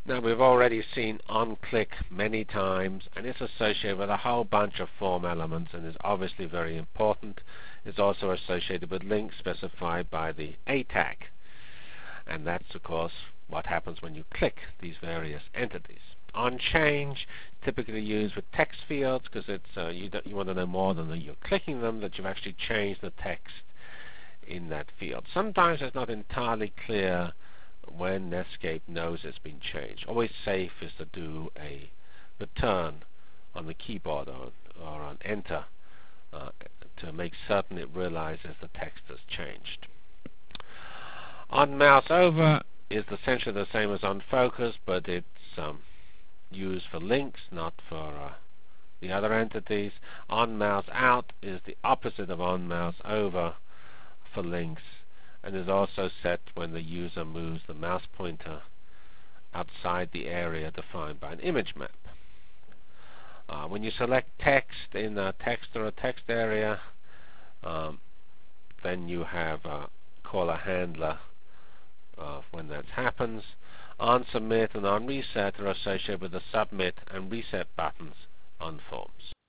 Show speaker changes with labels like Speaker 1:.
Speaker 1: Now we've already seen onClick many times, and it's associated with a whole bunch of form elements and is obviously very important. It's also associated with links specified by the A tag, and that's of course what happens when you click these various entities. OnChange, typically used with text fields because it's you want to know more than that you're clicking them, that you've actually changed the text in that field. Sometimes it's not entirely clear when Netscape knows it's been changed. Always safe is to do a return on the keyboard or on enter to make certain it realizes the text has changed. On mouse over is essentially the same as on focus, but it's used for links, not for the other entities. On mouse out is the opposite of on mouse over for links, and is also set when the user moves the mouse pointer outside the area defined by an image map. When you select text in a text or a text area, then you have call a handler when that happens. On submit and on reset are associated with the submit and reset buttons on forms.